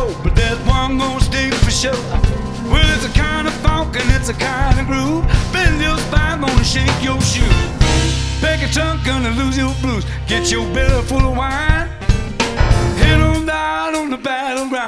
but there's one gonna stay for sure. Well, it's a kind of funk and it's a kind of groove. Bend your spine, gonna shake your shoe. Pack your trunk, gonna lose your blues. Get your belly full of wine. Head on down on the battleground.